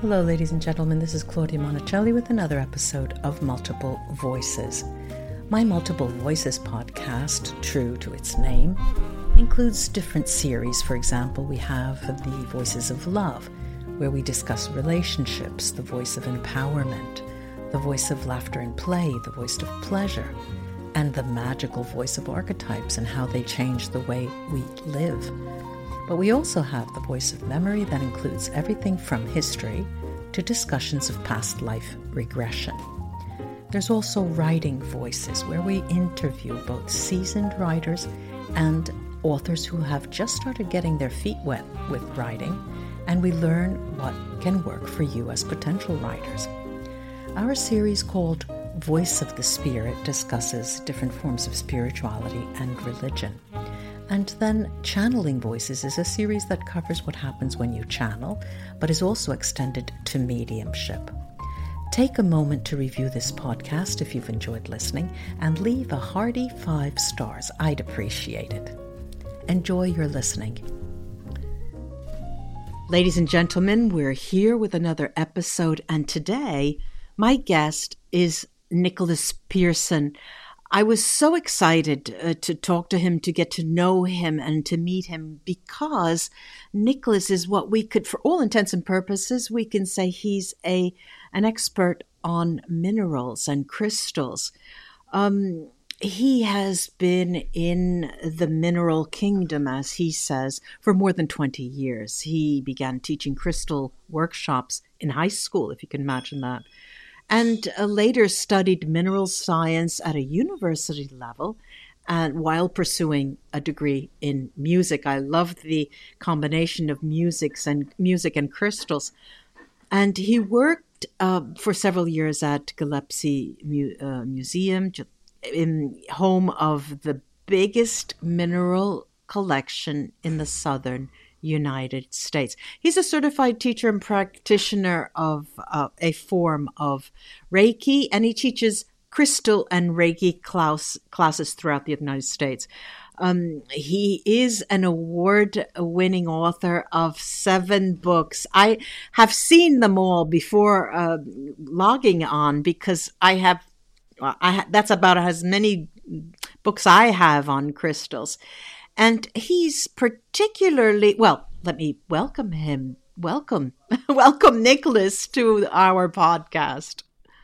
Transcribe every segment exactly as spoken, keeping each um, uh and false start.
Hello, ladies and gentlemen. This is Claudia Monicelli with another episode of Multiple Voices. My Multiple Voices podcast, true to its name, includes different series. For example, we have the Voices of Love, where we discuss relationships, the voice of empowerment, the voice of laughter and play, the voice of pleasure, and the magical voice of archetypes and how they change the way we live. But we also have the voice of memory that includes everything from history to discussions of past life regression. There's also writing voices, where we interview both seasoned writers and authors who have just started getting their feet wet with writing, and we learn what can work for you as potential writers. Our series called Voice of the Spirit discusses different forms of spirituality and religion. And then Channeling Voices is a series that covers what happens when you channel, but is also extended to mediumship. Take a moment to review this podcast if you've enjoyed listening, and leave a hearty five stars. I'd appreciate it. Enjoy your listening. Ladies and gentlemen, we're here with another episode, and today my guest is Nicholas Pearson. I was so excited uh, to talk to him, to get to know him and to meet him, because Nicholas is what we could, for all intents and purposes, we can say he's a an expert on minerals and crystals. Um, he has been in the mineral kingdom, as he says, for more than twenty years. He began teaching crystal workshops in high school, if you can imagine that. And uh, later studied mineral science at a university level, and while pursuing a degree in music. I love the combination of musics and music and crystals. And he worked uh, for several years at Gillespie Mu- uh, Museum, in home of the biggest mineral collection in the southern United States. He's a certified teacher and practitioner of uh, a form of Reiki, and he teaches crystal and Reiki class, classes throughout the United States. Um, he is an award-winning author of seven books. I have seen them all before uh, logging on, because I have, I ha- that's about as many books I have on crystals. And he's particularly, well, let me welcome him. Welcome. Welcome, Nicholas, to our podcast.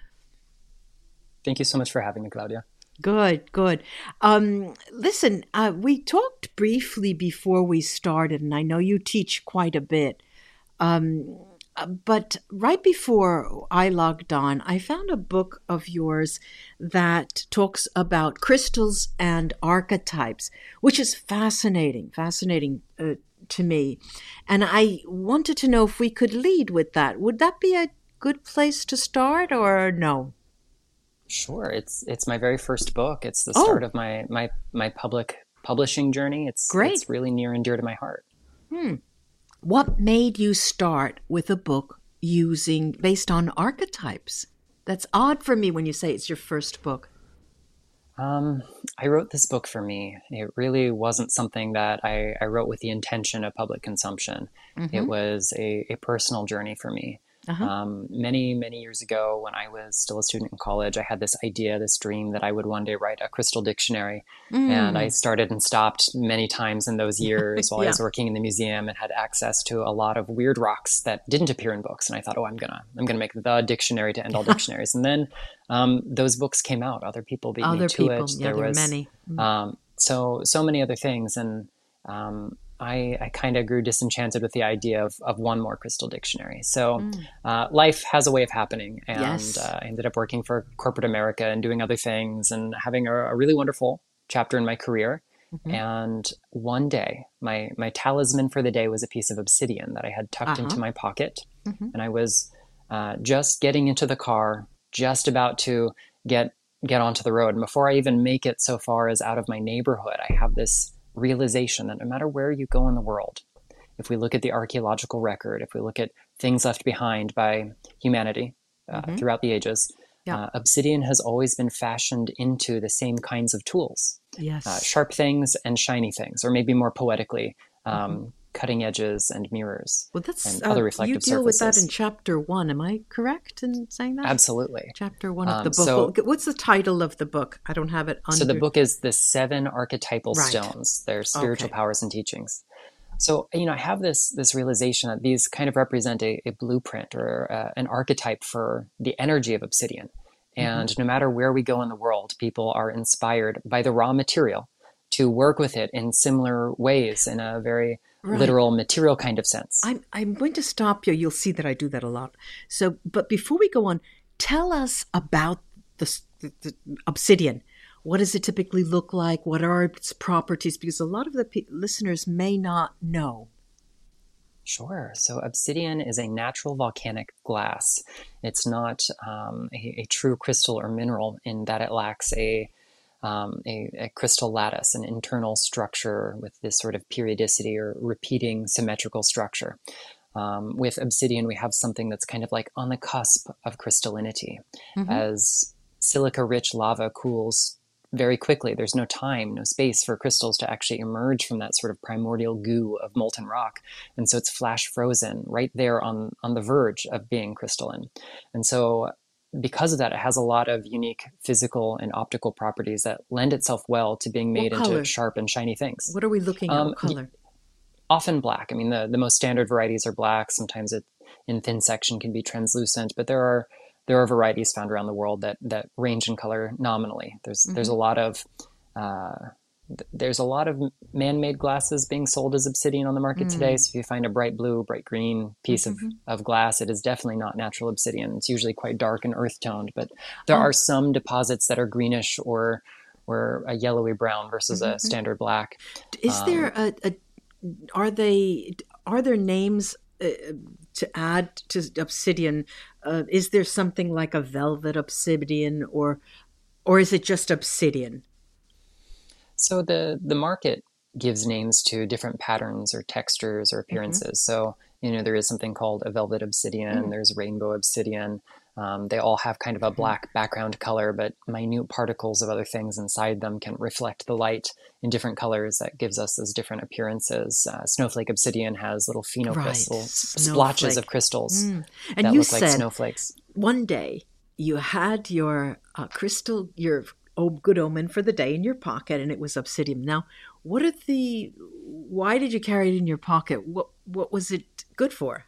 Thank you so much for having me, Claudia. Good, good. Um, listen, uh, we talked briefly before we started, and I know you teach quite a bit. Um, but right before I logged on, I found a book of yours that talks about crystals and archetypes, which is fascinating, fascinating uh, to me. And I wanted to know if we could lead with that. Would that be a good place to start, or no? Sure. It's it's my very first book. It's the start oh. of my, my my public publishing journey. It's Great. It's really near and dear to my heart. Hmm. What made you start with a book using based on archetypes? That's odd for me when you say it's your first book. Um, I wrote this book for me. It really wasn't something that I, I wrote with the intention of public consumption. Mm-hmm. It was a, a personal journey for me. Uh-huh. Um, many, many years ago, when I was still a student in college, I had this idea, this dream that I would one day write a crystal dictionary. Mm. And I started and stopped many times in those years while yeah. I was working in the museum, and had access to a lot of weird rocks that didn't appear in books. And I thought, oh, I'm gonna, I'm gonna make the dictionary to end all dictionaries. And then um, those books came out. Other people beat other me to people. it. Yeah, there there was were many. Mm. Um, so, so many other things, and um, I, I kind of grew disenchanted with the idea of, of one more crystal dictionary. So mm. uh, life has a way of happening. And yes. uh, I ended up working for corporate America and doing other things, and having a, a really wonderful chapter in my career. Mm-hmm. And one day, my, my talisman for the day was a piece of obsidian that I had tucked uh-huh. into my pocket. Mm-hmm. And I was uh, just getting into the car, just about to get get onto the road. And before I even make it so far as out of my neighborhood, I have this realization that no matter where you go in the world, if we look at the archaeological record, if we look at things left behind by humanity uh, mm-hmm. throughout the ages, yeah. uh, obsidian has always been fashioned into the same kinds of tools. Yes. Uh, sharp things and shiny things, or maybe more poetically, um, mm-hmm. cutting edges and mirrors Well, that's and uh, other you reflective deal with that surfaces. in chapter one. Am I correct in saying that? Absolutely. Chapter one of the Um, book. so, Well, what's the title of the book? I don't have it so the under. book is The Seven Archetypal Right. Stones, Their Spiritual Okay. Powers and Teachings. So, you know, I have this this realization that these kind of represent a, a blueprint or uh, an archetype for the energy of obsidian. Mm-hmm. And no matter where we go in the world, people are inspired by the raw material to work with it in similar ways in a very Right. literal material kind of sense. I'm I'm going to stop you. You'll see that I do that a lot. So, but before we go on, tell us about the, the, the obsidian. What does it typically look like? What are its properties? Because a lot of the pe- listeners may not know. Sure. So obsidian is a natural volcanic glass. It's not um, a, a true crystal or mineral in that it lacks a, um, a, a crystal lattice, an internal structure with this sort of periodicity or repeating symmetrical structure. Um, with obsidian, we have something that's kind of like on the cusp of crystallinity. Mm-hmm. As silica-rich lava cools very quickly, there's no time, no space for crystals to actually emerge from that sort of primordial goo of molten rock. And so it's flash frozen right there on, on the verge of being crystalline. And so because of that, it has a lot of unique physical and optical properties that lend itself well to being made into sharp and shiny things. What are we looking at? Um, what color? Often black. I mean, the, the most standard varieties are black. Sometimes it in thin section can be translucent, but there are there are varieties found around the world that that range in color nominally. There's mm-hmm. there's a lot of uh, th- there's a lot of man-made glasses being sold as obsidian on the market mm. today. So if you find a bright blue, bright green piece mm-hmm. of, of glass, it is definitely not natural obsidian. It's usually quite dark and earth toned, but there oh. are some deposits that are greenish or or a yellowy brown versus mm-hmm. a standard black. Is um, there a, a are they are there names uh, to add to obsidian? Uh, is there something like a velvet obsidian, or or is it just obsidian? So the the market gives names to different patterns or textures or appearances. Mm-hmm. So you know there is something called a velvet obsidian. Mm. There's rainbow obsidian. Um, they all have kind of a black background color, but minute particles of other things inside them can reflect the light in different colors. That gives us those different appearances. Uh, snowflake obsidian has little phenocrystals, right. splotches of crystals mm. and that you look said like snowflakes. One day you had your uh, crystal, your oh, good omen for the day in your pocket, and it was obsidian. Now, what are the? Why did you carry it in your pocket? What what was it good for?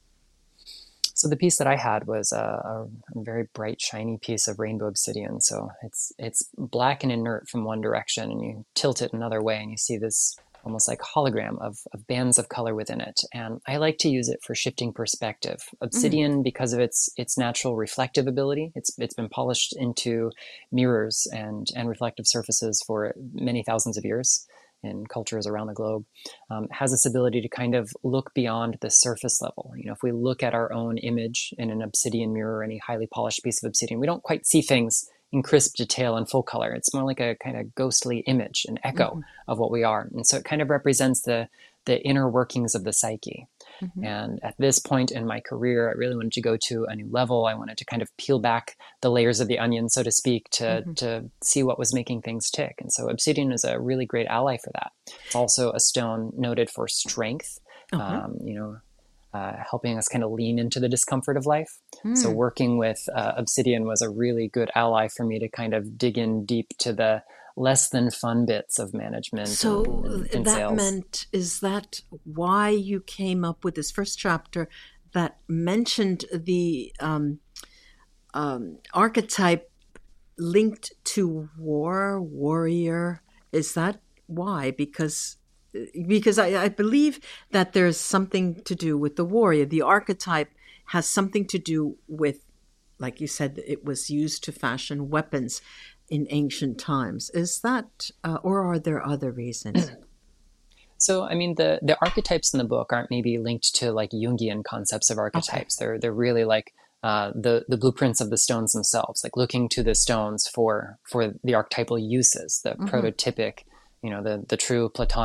So the piece that I had was a, a very bright, shiny piece of rainbow obsidian. So it's it's black and inert from one direction, and you tilt it another way, and you see this almost like hologram of, of bands of color within it. And I like to use it for shifting perspective. Obsidian, mm. because of its its natural reflective ability, it's it's been polished into mirrors and and reflective surfaces for many thousands of years in cultures around the globe, um, has this ability to kind of look beyond the surface level. You know, if we look at our own image in an obsidian mirror or any highly polished piece of obsidian, we don't quite see things in crisp detail and full color. It's more like a kind of ghostly image, an echo mm-hmm. of what we are. And so it kind of represents the the inner workings of the psyche. Mm-hmm. And at this point in my career, I really wanted to go to a new level. I wanted to kind of peel back the layers of the onion, so to speak, to, mm-hmm. to see what was making things tick. And so obsidian is a really great ally for that. It's also a stone noted for strength, uh-huh. um, you know, uh, helping us kind of lean into the discomfort of life. Mm. So working with uh, obsidian was a really good ally for me to kind of dig in deep to the less than fun bits of management. So and, and, and that sales. meant, is that why you came up with this first chapter that mentioned the um, um, archetype linked to war, warrior? Is that why? Because because I, I believe that there's something to do with the warrior. The archetype has something to do with, like you said, it was used to fashion weapons in ancient times. Is that, uh, or are there other reasons? So, I mean, the, the archetypes in the book aren't maybe linked to like Jungian concepts of archetypes. Okay. They're they're really like uh, the the blueprints of the stones themselves, like looking to the stones for for the archetypal uses, the mm-hmm. prototypic, you know, the the true Platonic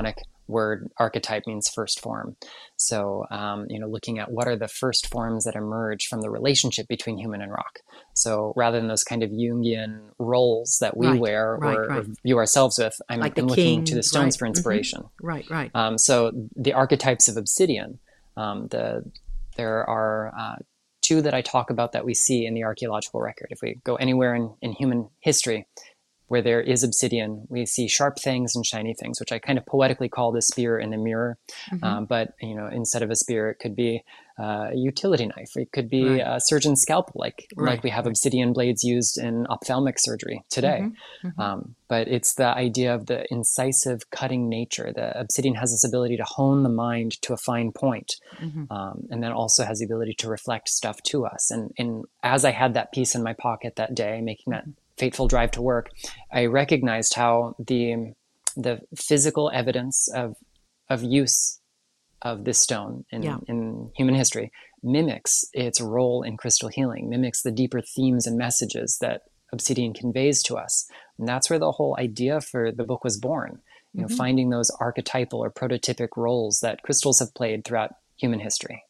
word archetype means first form. So, um, you know, looking at what are the first forms that emerge from the relationship between human and rock. So rather than those kind of Jungian roles that we right, wear right, or, right. or view ourselves with, I'm, like I'm king, looking to the stones right. for inspiration. Mm-hmm. Right, right. Um, so the archetypes of obsidian, um, the there are uh, two that I talk about that we see in the archaeological record. If we go anywhere in, in human history where there is obsidian, we see sharp things and shiny things, which I kind of poetically call the spear and the mirror. Mm-hmm. Um, but, you know, instead of a spear, it could be uh, a utility knife. It could be right. a surgeon's scalpel, like, right. like we have right. obsidian blades used in ophthalmic surgery today. Mm-hmm. Mm-hmm. Um, but it's the idea of the incisive cutting nature. The obsidian has this ability to hone the mind to a fine point. Mm-hmm. Um, and then also has the ability to reflect stuff to us. And, and as I had that piece in my pocket that day, making that fateful drive to work, I recognized how the the physical evidence of of use of this stone in, yeah. in human history mimics its role in crystal healing, mimics the deeper themes and messages that obsidian conveys to us. And that's where the whole idea for the book was born, you know, mm-hmm. finding those archetypal or prototypic roles that crystals have played throughout human history.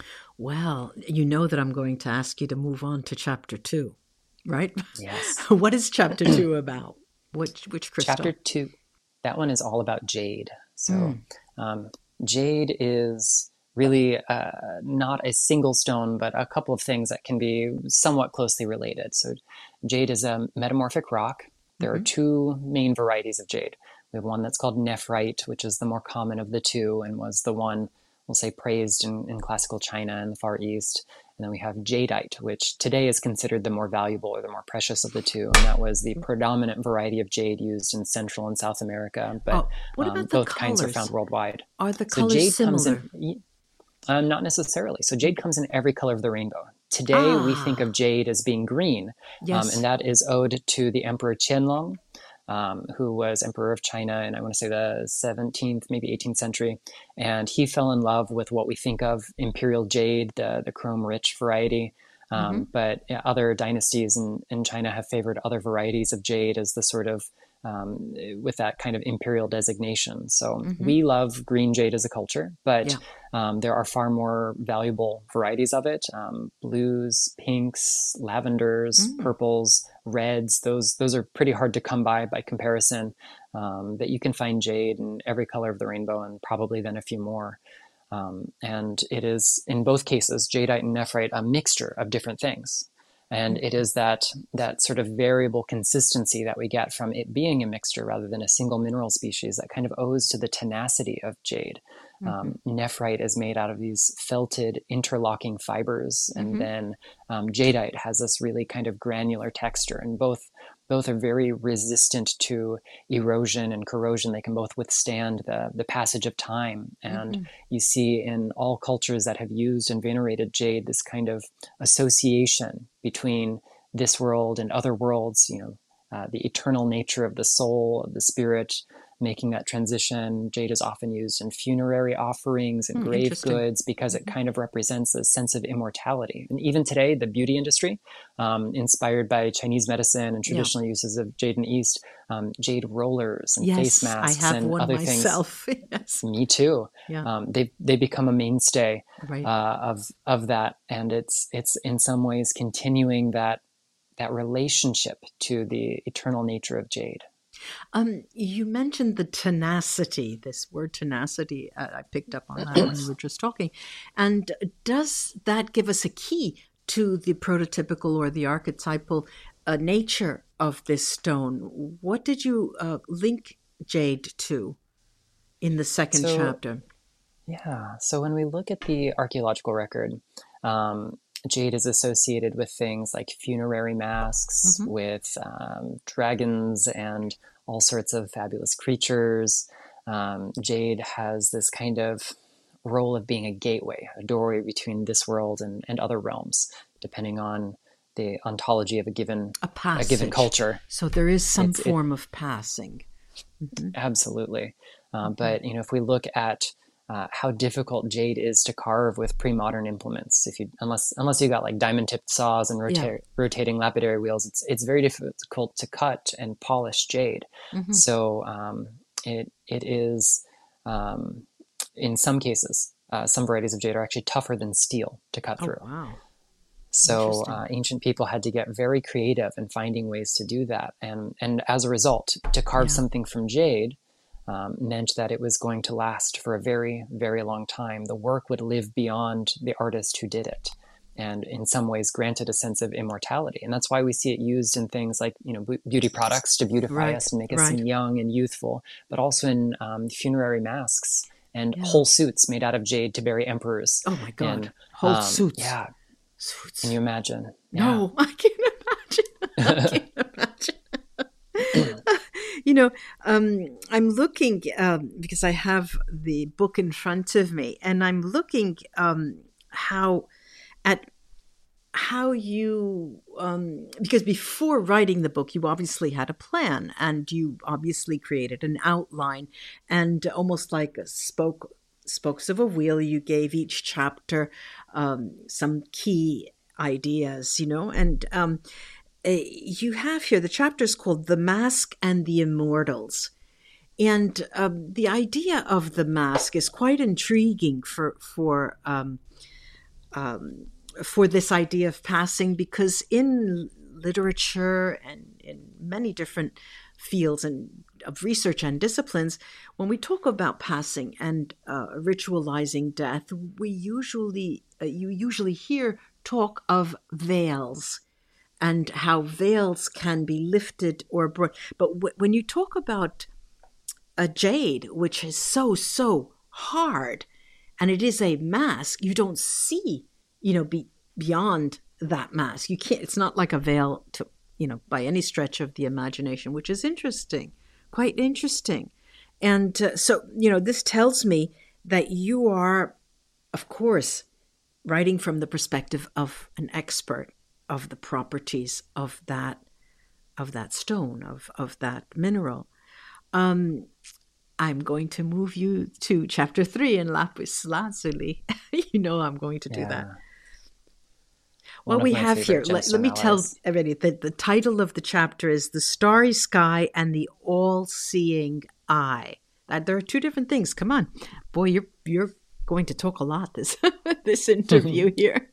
Well, you know that I'm going to ask you to move on to chapter two. Right? Yes. What is chapter two about? Which which crystal? Chapter two, that one is all about jade. So mm. um, jade is really uh, not a single stone, but a couple of things that can be somewhat closely related. So jade is a metamorphic rock. There mm-hmm. are two main varieties of jade. We have one that's called nephrite, which is the more common of the two and was the one, we'll say, praised in, in classical China and the Far East. And then we have jadeite, which today is considered the more valuable or the more precious of the two. And that was the predominant variety of jade used in Central and South America. But oh, what about um, the both colors? kinds are found worldwide. Are the so colors jade similar? Comes in, um, not necessarily. So jade comes in every color of the rainbow. Today, ah. we think of jade as being green. Yes. Um, and that is owed to the Emperor Qianlong, Um, who was emperor of China in, I want to say, the seventeenth, maybe eighteenth century. And he fell in love with what we think of imperial jade, the, the chrome-rich variety. Um, mm-hmm. But yeah, other dynasties in, in China have favored other varieties of jade as the sort of, um, with that kind of imperial designation. So mm-hmm. we love green jade as a culture, but yeah. um, there are far more valuable varieties of it. Um, blues, pinks, lavenders, mm. purples, reds, those those are pretty hard to come by by comparison. Um, but you can find jade in every color of the rainbow and probably then a few more. Um, and it is, in both cases, jadeite and nephrite, a mixture of different things. And it is that that sort of variable consistency that we get from it being a mixture rather than a single mineral species that kind of owes to the tenacity of jade. Mm-hmm. Um, nephrite is made out of these felted interlocking fibers. And mm-hmm. then um, jadeite has this really kind of granular texture. And both both are very resistant to erosion and corrosion. They can both withstand the, the passage of time. And mm-hmm. you see in all cultures that have used and venerated jade this kind of association between this world and other worlds, you know, uh, the eternal nature of the soul, of the spirit, making that transition. Jade is often used in funerary offerings and mm, grave goods because it kind of represents a sense of immortality. And even today, the beauty industry, um, inspired by Chinese medicine and traditional yeah. uses of jade in the East, um, jade rollers and yes, face masks I have and one other myself. things. Yes. Me too. Yeah. Um, they they become a mainstay right. uh, of of that, and it's it's in some ways continuing that that relationship to the eternal nature of jade. Um, you mentioned the tenacity, this word tenacity. Uh, I picked up on that when we were just talking. And does that give us a key to the prototypical or the archetypal uh, nature of this stone? What did you uh, link jade to in the second so, chapter? Yeah. So when we look at the archaeological record, um, jade is associated with things like funerary masks, mm-hmm. with um, dragons and all sorts of fabulous creatures. Um, jade has this kind of role of being a gateway, a doorway between this world and, and other realms, depending on the ontology of a given a, a given culture. So there is some it's, form it, of passing. Mm-hmm. Absolutely. Um, mm-hmm. But, you know, if we look at Uh, how difficult jade is to carve with pre-modern implements. If you, unless unless you got like diamond-tipped saws and rota- yeah. rotating lapidary wheels, it's it's very difficult to cut and polish jade. Mm-hmm. So um, it it is Um, in some cases, uh, some varieties of jade are actually tougher than steel to cut Oh, through. wow. So uh, ancient people had to get very creative in finding ways to do that. And, and as a result, to carve Yeah. something from jade um, meant that it was going to last for a very, very long time. The work would live beyond the artist who did it, and in some ways granted a sense of immortality. And that's why we see it used in things like, you know, beauty products to beautify Right, us and make us right. seem young and youthful, but also in um, funerary masks and Yeah. whole suits made out of jade to bury emperors. Oh my God. And, Whole um, suits. Yeah. Suits. Can you imagine? No, yeah. I can't imagine. I can't imagine. You know, um, I'm looking, um, because I have the book in front of me, and I'm looking um, how at how you, um, because before writing the book, you obviously had a plan, and you obviously created an outline, and almost like a spoke spokes of a wheel, you gave each chapter um, some key ideas, you know, and um, uh, you have here, the chapter is called The Mask and the Immortals. And um, the idea of the mask is quite intriguing for for um, um, for this idea of passing, because in literature and in many different fields and of research and disciplines, when we talk about passing and uh, ritualizing death, we usually uh, you usually hear talk of veils and how veils can be lifted or brought. But w- when you talk about a jade, which is so, so hard, and it is a mask, you don't see, you know, be, beyond that mask. You can't, it's not like a veil to, you know, by any stretch of the imagination, which is interesting, quite interesting. And uh, so, you know, this tells me that you are, of course, writing from the perspective of an expert of the properties of that of that stone, of of that mineral. Um, I'm going to move you to chapter three in Lapis Lazuli. You know I'm going to do Yeah. that. One What we have here, let, let me tell allies. everybody that the title of the chapter is The Starry Sky and the All-Seeing Eye. That there are two different things. Come on. Boy, you're you're going to talk a lot this this interview here.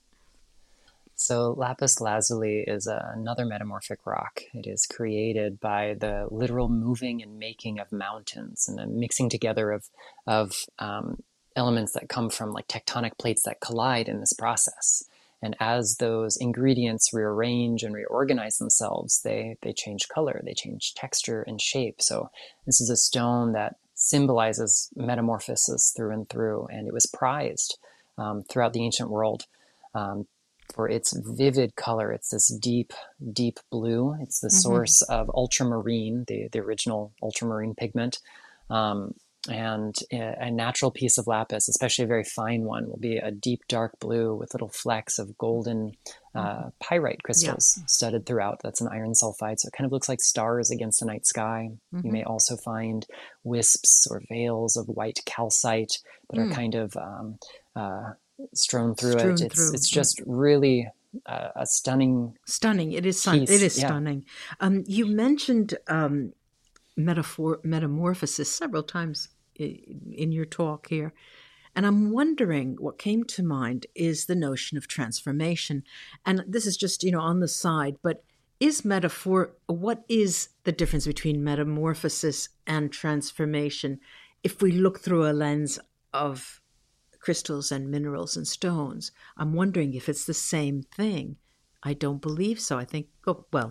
So lapis lazuli is a, another metamorphic rock. It is created by the literal moving and making of mountains and a mixing together of, of um, elements that come from like tectonic plates that collide in this process. And as those ingredients rearrange and reorganize themselves, they, they change color, they change texture and shape. So this is a stone that symbolizes metamorphosis through and through, and it was prized um, throughout the ancient world. Um, for its vivid color. It's this deep, deep blue. It's the mm-hmm. source of ultramarine, the, the original ultramarine pigment. Um, and a, a natural piece of lapis, especially a very fine one, will be a deep, dark blue with little flecks of golden uh, mm-hmm. pyrite crystals yeah. studded throughout. That's an iron sulfide. So it kind of looks like stars against the night sky. Mm-hmm. You may also find wisps or veils of white calcite that mm. are kind of... Um, uh, strewn through strewn it. It's through. It's just really uh, a stunning, stunning. It is sun- It is yeah. stunning. Um, you mentioned um, metaphor metamorphosis several times in your talk here, and I'm wondering what came to mind is the notion of transformation. And this is just you know on the side, but is metaphor? What is the difference between metamorphosis and transformation? If we look through a lens of crystals and minerals and stones, I'm wondering if it's the same thing. I don't believe so. I think, oh, well.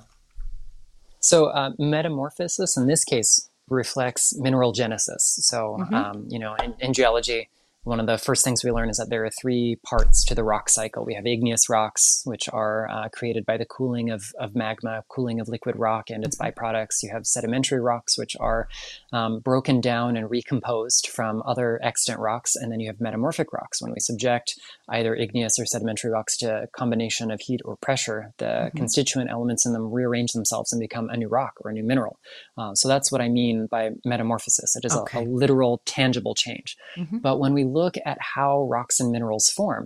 So uh, metamorphosis in this case reflects mineral genesis. So, mm-hmm. um, you know, in, in geology, one of the first things we learn is that there are three parts to the rock cycle. We have igneous rocks, which are uh, created by the cooling of, of magma, cooling of liquid rock and its byproducts. You have sedimentary rocks, which are um, broken down and recomposed from other extant rocks. And then you have metamorphic rocks. When we subject either igneous or sedimentary rocks to a combination of heat or pressure, the mm-hmm. constituent elements in them rearrange themselves and become a new rock or a new mineral. Uh, so that's what I mean by metamorphosis. It is okay. a, a literal, tangible change. Mm-hmm. But when we look at how rocks and minerals form,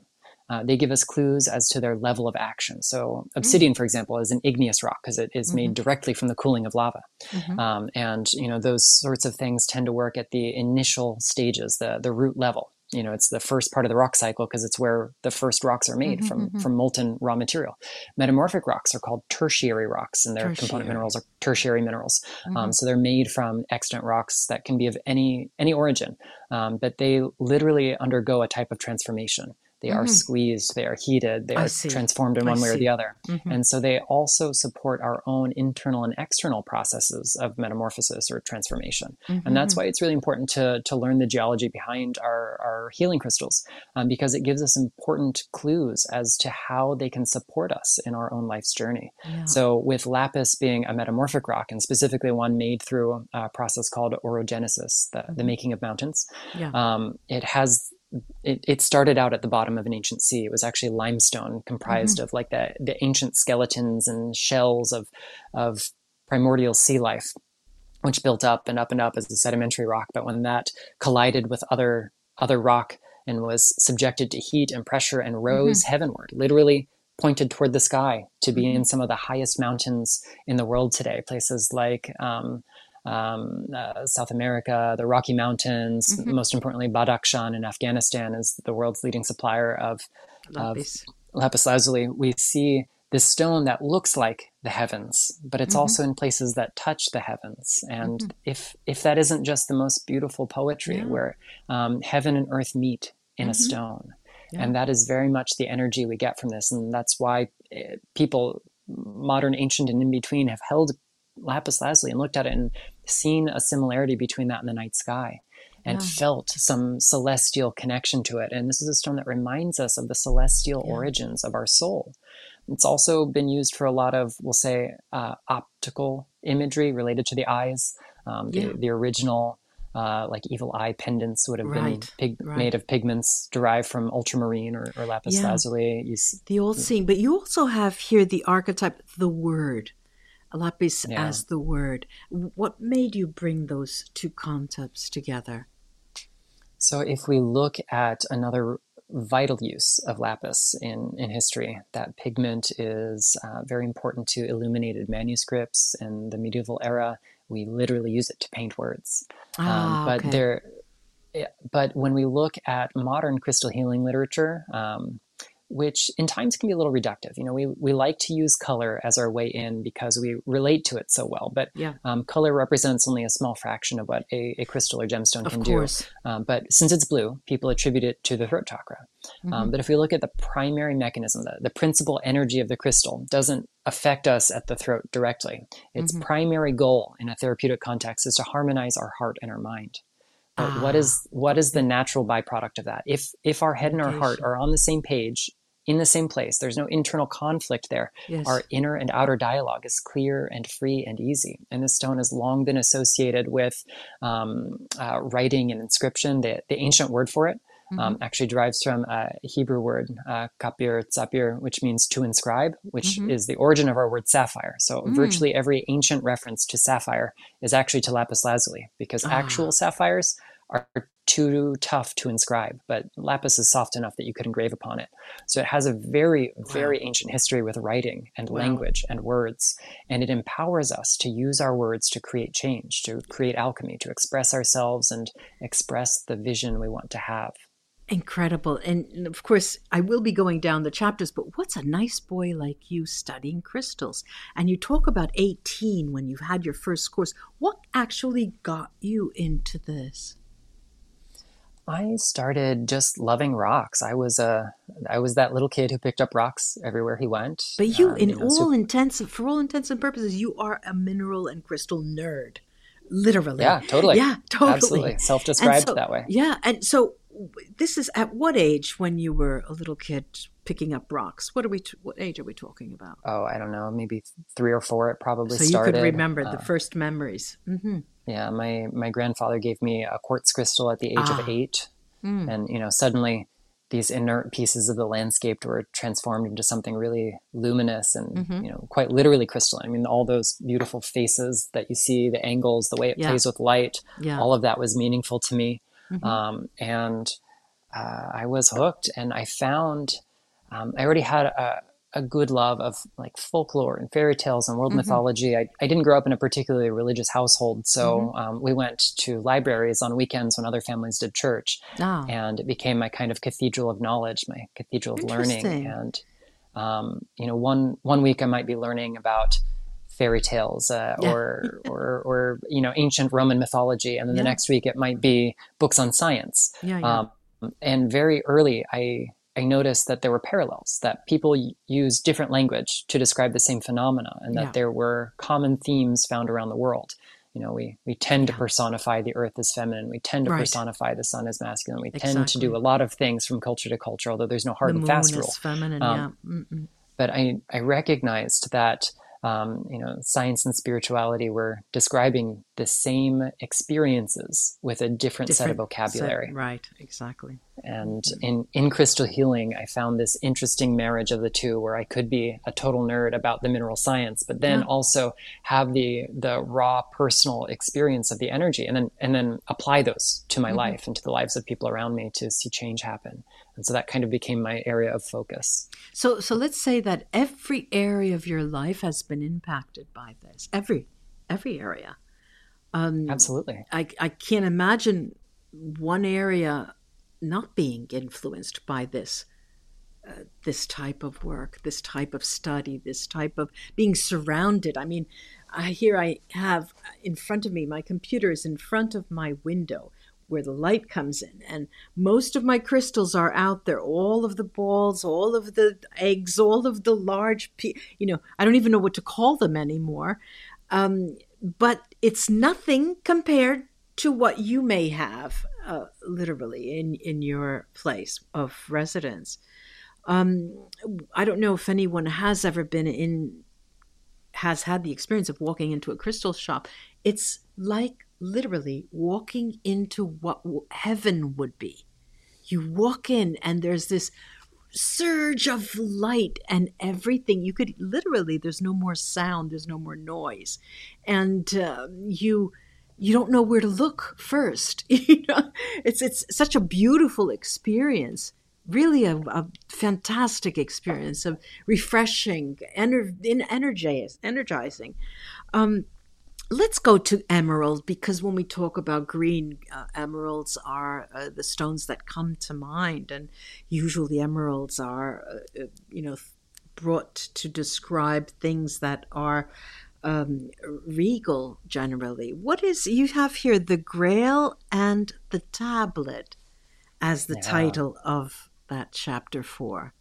uh, they give us clues as to their level of action. So obsidian, mm. for example, is an igneous rock because it is mm-hmm. made directly from the cooling of lava. Mm-hmm. Um, and, you know, those sorts of things tend to work at the initial stages, the, the root level. You know, it's the first part of the rock cycle because it's where the first rocks are made mm-hmm, from, mm-hmm. from molten raw material. Metamorphic rocks are called tertiary rocks, and their tertiary. component minerals are tertiary minerals. Mm-hmm. Um, so they're made from extant rocks that can be of any any origin, um, but they literally undergo a type of transformation. They mm-hmm. are squeezed, they are heated, they are transformed in one I way see. or the other. Mm-hmm. And so they also support our own internal and external processes of metamorphosis or transformation. Mm-hmm. And that's why it's really important to, to learn the geology behind our, our healing crystals, um, because it gives us important clues as to how they can support us in our own life's journey. Yeah. So with lapis being a metamorphic rock, and specifically one made through a process called orogenesis, the, mm-hmm. the making of mountains, yeah. um, it has... It, it started out at the bottom of an ancient sea. It was actually limestone comprised mm-hmm. of like the, the ancient skeletons and shells of, of primordial sea life, which built up and up and up as a sedimentary rock. But when that collided with other, other rock and was subjected to heat and pressure and rose mm-hmm. heavenward, literally pointed toward the sky to be mm-hmm. in some of the highest mountains in the world today, places like, um, um, uh, South America, the Rocky Mountains, mm-hmm. most importantly, Badakhshan in Afghanistan is the world's leading supplier of lapis. of lapis lazuli. We see this stone that looks like the heavens, but it's mm-hmm. also in places that touch the heavens. And mm-hmm. if if that isn't just the most beautiful poetry, yeah. where um, heaven and earth meet in mm-hmm. a stone, yeah. and that is very much the energy we get from this, and that's why it, people, modern, ancient, and in between, have held lapis lazuli and looked at it and seen a similarity between that and the night sky, and yeah. felt some celestial connection to it. And this is a stone that reminds us of the celestial yeah. origins of our soul. It's also been used for a lot of, we'll say, uh, optical imagery related to the eyes. Um, yeah. the, the original, uh, like evil eye pendants would have right. been pig- right. made of pigments derived from ultramarine or, or lapis yeah. lazuli. You see, the old scene, but you also have here the archetype, the word. Lapis yeah. as the word. What made you bring those two concepts together? So if we look at another vital use of lapis in, in history, that pigment is uh, very important to illuminated manuscripts. In the medieval era, we literally use it to paint words. Ah, um, but okay. there, but when we look at modern crystal healing literature, um, which in times can be a little reductive. You know, we, we like to use color as our way in because we relate to it so well, but yeah. um, color represents only a small fraction of what a, a crystal or gemstone of can course. do. Um, but since it's blue, people attribute it to the throat chakra. Mm-hmm. Um, but if we look at the primary mechanism, the, the principal energy of the crystal doesn't affect us at the throat directly. Its mm-hmm. primary goal in a therapeutic context is to harmonize our heart and our mind. But ah. what is what is the natural byproduct of that? If if our head and our heart are on the same page, in the same place, there's no internal conflict there. Yes. Our inner and outer dialogue is clear and free and easy. And this stone has long been associated with um, uh, writing and inscription. The, the ancient word for it mm-hmm. um, actually derives from a Hebrew word, uh, kapir tzapir, which means to inscribe, which mm-hmm. is the origin of our word sapphire. So mm. virtually every ancient reference to sapphire is actually to lapis lazuli, because ah. actual sapphires are too tough to inscribe, but lapis is soft enough that you could engrave upon it. So it has a very, very wow. ancient history with writing and wow. language and words, and it empowers us to use our words to create change, to create alchemy, to express ourselves and express the vision we want to have. Incredible. And of course, I will be going down the chapters, but what's a nice boy like you studying crystals? And you talk about eighteen when you had your first course. What actually got you into this? I started just loving rocks. I was a, I was that little kid who picked up rocks everywhere he went. But you, um, in you know, all so, intents, for all intents and purposes, you are a mineral and crystal nerd, literally. Yeah, totally. Yeah, totally. Absolutely, self-described so, that way. Yeah, and so this is at what age when you were a little kid picking up rocks? What are we? T- what age are we talking about? Oh, I don't know, maybe three or four. It probably so started. So you could remember uh, the first memories. Mm-hmm. Yeah, my my grandfather gave me a quartz crystal at the age ah. of eight. Mm. And, you know, suddenly these inert pieces of the landscape were transformed into something really luminous and, mm-hmm. you know, quite literally crystalline. I mean, all those beautiful faces that you see, the angles, the way it yeah. plays with light, yeah. all of that was meaningful to me. Mm-hmm. Um, and uh, I was hooked, and I found um, I already had a, a good love of like folklore and fairy tales and world Mm-hmm. mythology. I, I didn't grow up in a particularly religious household, Mm-hmm. so um, we went to libraries on weekends when other families did church, Ah, and it became my kind of cathedral of knowledge, my cathedral of learning. interesting. And um, you know, one one week I might be learning about fairy tales uh, Yeah. or or or you know ancient Roman mythology, and then the Yeah. next week it might be books on science. Yeah. Yeah. Um, and very early, I I noticed that there were parallels, that people use different language to describe the same phenomena, and that Yeah. there were common themes found around the world. You know, we, we tend to Yeah. personify the earth as feminine. We tend to Right. personify the sun as masculine. We tend to do Exactly. a lot of things from culture to culture, although there's no The hard and moon fast is rule. feminine. Um, Yeah. Mm-mm. but I, I recognized that um, you know science and spirituality were describing the same experiences with a different set of Different set. vocabulary. Right. Exactly. And Mm-hmm. in, in crystal healing, I found this interesting marriage of the two, where I could be a total nerd about the mineral science, but then Yeah. also have the the raw personal experience of the energy, and then and then apply those to my Mm-hmm. life and to the lives of people around me to see change happen. And so that kind of became my area of focus. So, so let's say that every area of your life has been impacted by this. Every, every area. Um, Absolutely. I, I can't imagine one area not being influenced by this, uh, this type of work, this type of study, this type of being surrounded. I mean, I here I have in front of me, my computer is in front of my window where the light comes in, and most of my crystals are out there, all of the balls, all of the eggs, all of the large pe- you know I don't even know what to call them anymore, um, but it's nothing compared to what you may have, uh, literally in in your place of residence. um, I don't know if anyone has ever been in has had the experience of walking into a crystal shop. It's like literally walking into what heaven would be. You walk in and there's this surge of light and everything. You could literally, there's no more sound, there's no more noise. And uh, you you don't know where to look first. You know, it's it's such a beautiful experience. Really, a, a fantastic experience of refreshing, ener- energizing. energizing. Um, let's go to emeralds, because when we talk about green, uh, emeralds are uh, the stones that come to mind, and usually emeralds are, uh, uh, you know, brought to describe things that are um, regal generally. What is you have here? The Grail and the Tablet as the Yeah. title of that chapter four.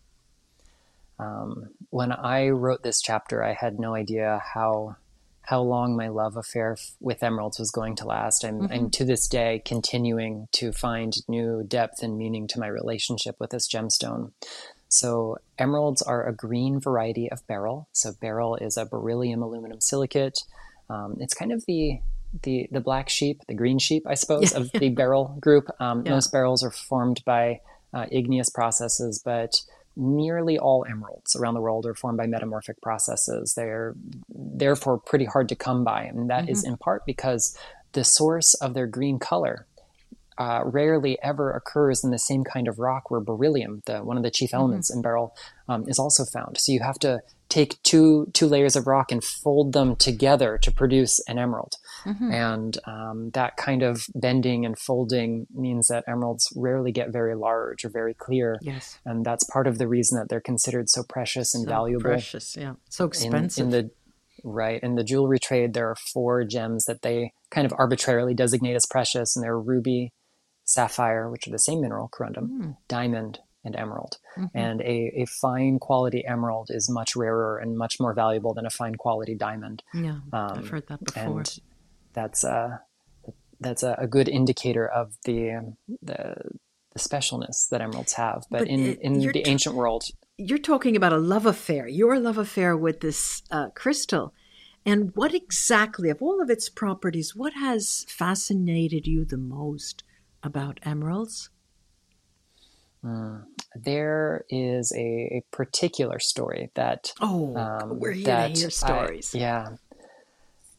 Um, when I wrote this chapter, I had no idea how how long my love affair f- with emeralds was going to last. I'm, Mm-hmm. I'm to this day continuing to find new depth and meaning to my relationship with this gemstone. So emeralds are a green variety of beryl. So beryl is a beryllium aluminum silicate. Um, it's kind of the the the black sheep, the green sheep, I suppose, Yeah, of the beryl group. Um, yeah. most beryls are formed by uh, igneous processes, but nearly all emeralds around the world are formed by metamorphic processes. They're therefore pretty hard to come by, and that Mm-hmm. is in part because the source of their green color uh, rarely ever occurs in the same kind of rock where beryllium, the, one of the chief elements Mm-hmm. in beryl, um, is also found. So you have to take two two layers of rock and fold them together to produce an emerald. Mm-hmm. And um, that kind of bending and folding means that emeralds rarely get very large or very clear. Yes. And that's part of the reason that they're considered so precious and So valuable. precious, yeah. So In, expensive. in the right in the jewelry trade, there are four gems that they kind of arbitrarily designate as precious, and they're ruby, sapphire, which are the same mineral, corundum, Mm. diamond, and emerald. Mm-hmm. And a, a fine quality emerald is much rarer and much more valuable than a fine quality diamond. Yeah, Um, I've heard that before. And that's a that's a, a good indicator of the the the specialness that emeralds have. But, But in it, in you're the t- ancient world, you're talking about a love affair, your love affair with this uh, crystal. And what exactly, of all of its properties, what has fascinated you the most about emeralds? mm, there is a, a particular story that Oh, um, we're here that to hear I, stories. yeah.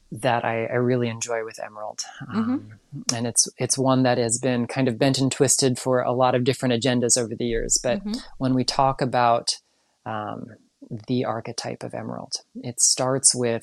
that I, I really enjoy with emerald. Mm-hmm. Um, and it's it's one that has been kind of bent and twisted for a lot of different agendas over the years. But Mm-hmm. when we talk about um, the archetype of emerald, it starts with,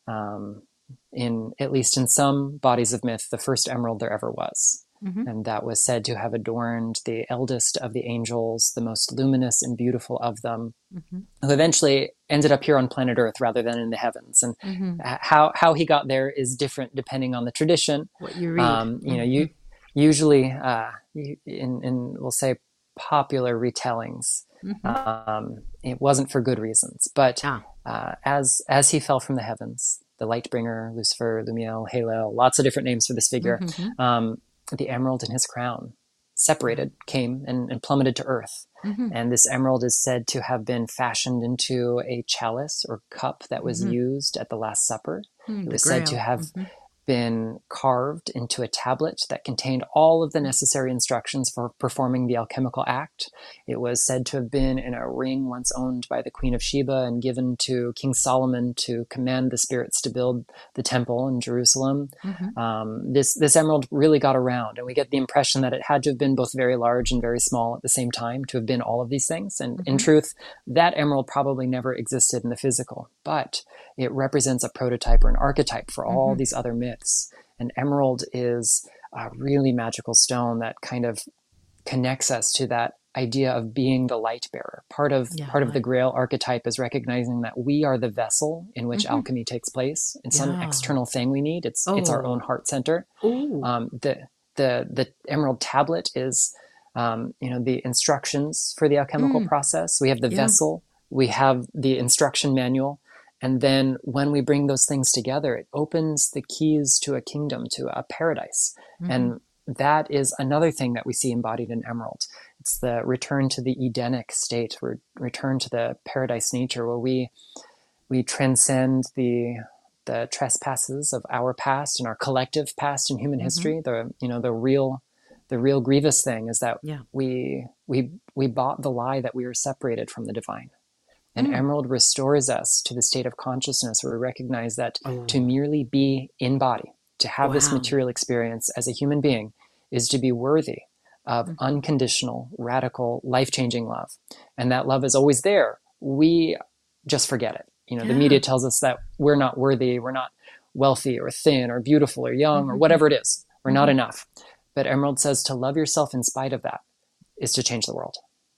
um, in at least in some bodies of myth, the first emerald there ever was. Mm-hmm. And that was said to have adorned the eldest of the angels, the most luminous and beautiful of them, Mm-hmm. who eventually ended up here on planet Earth rather than in the heavens. And Mm-hmm. how how he got there is different depending on the tradition. What you read. Um, you know, Mm-hmm. you usually uh, in in we'll say popular retellings, Mm-hmm. um, it wasn't for good reasons. But Ah. uh, as as he fell from the heavens, the Lightbringer, Lucifer, Lumiel, Halel, lots of different names for this figure. Mm-hmm. Um, the emerald in his crown separated, came and, and plummeted to earth. Mm-hmm. And this emerald is said to have been fashioned into a chalice or cup that was Mm-hmm. used at the Last Supper. Mm, It the was said to Grail. have Mm-hmm. been carved into a tablet that contained all of the necessary instructions for performing the alchemical act. It was said to have been in a ring once owned by the Queen of Sheba and given to King Solomon to command the spirits to build the temple in Jerusalem. Mm-hmm. Um, this, this emerald really got around, and we get the impression that it had to have been both very large and very small at the same time to have been all of these things. And Mm-hmm. in truth, that emerald probably never existed in the physical, but it represents a prototype or an archetype for all Mm-hmm. these other myths. And emerald is a really magical stone that kind of connects us to that idea of being the light bearer. Part of Yeah, part of the light. Grail archetype is recognizing that we are the vessel in which Mhm. alchemy takes place. It's some Yeah. external thing we need. It's it's our Oh. own heart center. Ooh. Um, the the the emerald tablet is um, you know the instructions for the alchemical Mm. process. We have the Yeah. vessel. We have the instruction manual. And then when we bring those things together, it opens the keys to a kingdom, to a paradise. Mhm. And that is another thing that we see embodied in emerald. It's the return to the Edenic state, re- return to the paradise nature, where we we transcend the the trespasses of our past and our collective past in human Mhm. history. The you know the real the real grievous thing is that Yeah. we we we bought the lie that we were separated from the divine. And Mm. emerald restores us to the state of consciousness where we recognize that Oh. to merely be in body, to have this Wow. material experience as a human being, is to be worthy of Mhm. unconditional, radical, life-changing love. And that love is always there. We just forget it. You know, the Yeah. media tells us that we're not worthy, we're not wealthy or thin or beautiful or young or Mhm. whatever it is. We're not Mhm. enough. But emerald says to love yourself in spite of that is to change the world.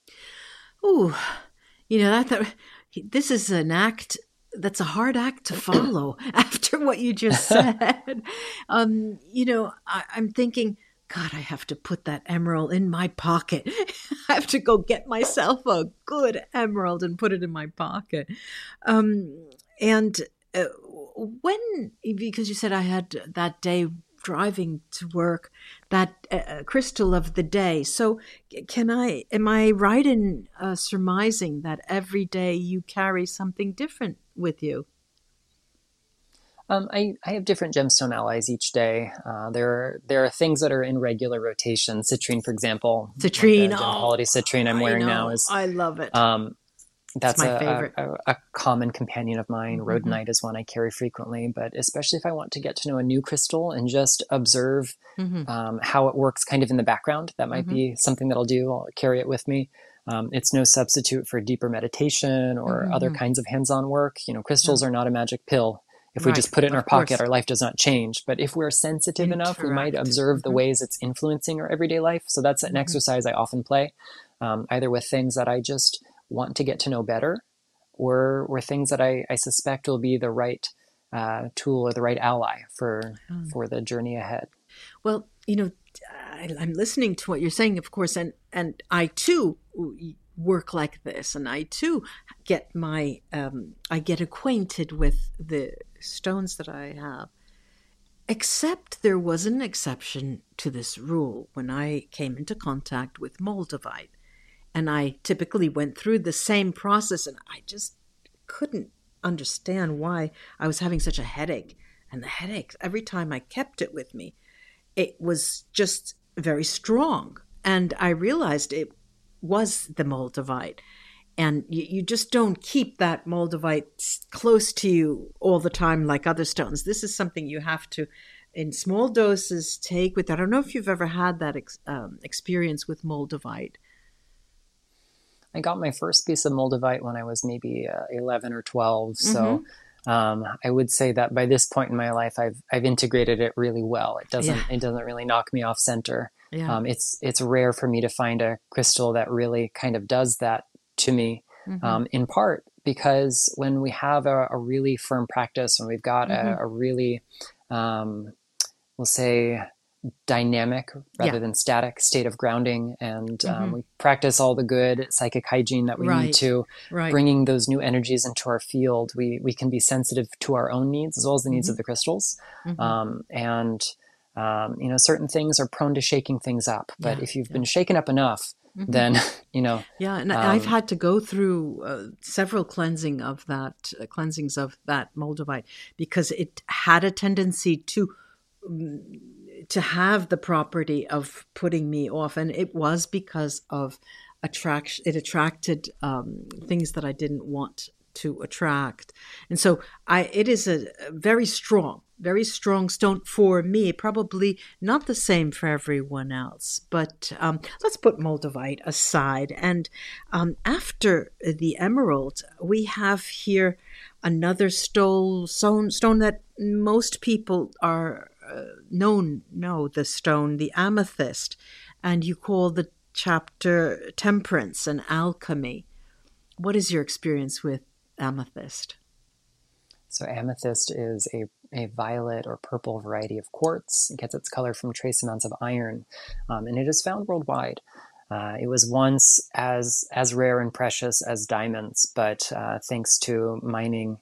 Ooh, you know that, that this is an act that's a hard act to follow after what you just said. um, you know, I, I'm thinking, God, I have to put that emerald in my pocket. I have to go get myself a good emerald and put it in my pocket. Um, and uh, when, because you said I had that day driving to work, that uh, crystal of the day. So can I, am I right in uh, surmising that every day you carry something different with you? Um, I, I have different gemstone allies each day. Uh, there are there are things that are in regular rotation. Citrine, for example, Citrine, like the oh, quality citrine I'm wearing I know. now is I love it. um, that's my a, favorite. a, a common companion of mine. Mm-hmm. Rhodonite is one I carry frequently, but especially if I want to get to know a new crystal and just observe Mm-hmm. um, how it works kind of in the background, that might Mm-hmm. be something that I'll do. I'll carry it with me. Um, it's no substitute for deeper meditation or Mm-hmm. other kinds of hands-on work. You know, crystals Yeah. are not a magic pill. If we Right, just put it in of our pocket, course. our life does not change. But if we're sensitive enough, we might Interact. observe the Mhm. ways it's influencing our everyday life. So that's an Mhm. exercise I often play, um, either with things that I just want to get to know better, or, or things that I, I suspect will be the right uh, tool or the right ally for Mm. for the journey ahead. Well, you know, I, I'm listening to what you're saying, of course, and and I too work like this, and I too get my um, I get acquainted with the stones that I have. Except there was an exception to this rule when I came into contact with moldavite, and I typically went through the same process, and I just couldn't understand why I was having such a headache. And the headache, every time I kept it with me, it was just very strong. And I realized it was the moldavite. and you, you just don't keep that moldavite close to you all the time like other stones. This is something you have to, in small doses, take with. I don't know if you've ever had that ex, um, experience with moldavite. I got my first piece of moldavite when I was maybe uh, eleven or twelve. So mm-hmm. um, I would say that by this point in my life, I've I've integrated it really well. It doesn't yeah. it doesn't really knock me off center. Yeah. Um, it's it's rare for me to find a crystal that really kind of does that to me. Mm-hmm. Um, in part because when we have a, a really firm practice, when we've got mm-hmm. a, a really um, we'll say dynamic rather yeah. than static state of grounding, and mm-hmm. um, we practice all the good psychic hygiene that we right. need to, right. bringing those new energies into our field, we we can be sensitive to our own needs as well as the needs mm-hmm. of the crystals. Mm-hmm. Um, and um, you know, certain things are prone to shaking things up, but yeah. if you've yeah. been shaken up enough, mm-hmm. then, you know. Yeah, and um, I've had to go through uh, several cleansing of that, uh, cleansings of that moldavite, because it had a tendency to um, to have the property of putting me off. And it was because of attraction. It attracted um, things that I didn't want to attract. And so I, it is a, a very strong, very strong stone for me, probably not the same for everyone else. But um, let's put moldavite aside. And um, after the emerald, we have here another stone, stone, stone that most people are uh, known, know the stone, the amethyst. And you call the chapter Temperance and Alchemy. What is your experience with amethyst? So amethyst is a, a violet or purple variety of quartz. It gets its color from trace amounts of iron, um, and it is found worldwide. Uh, it was once as as rare and precious as diamonds, but uh, thanks to mining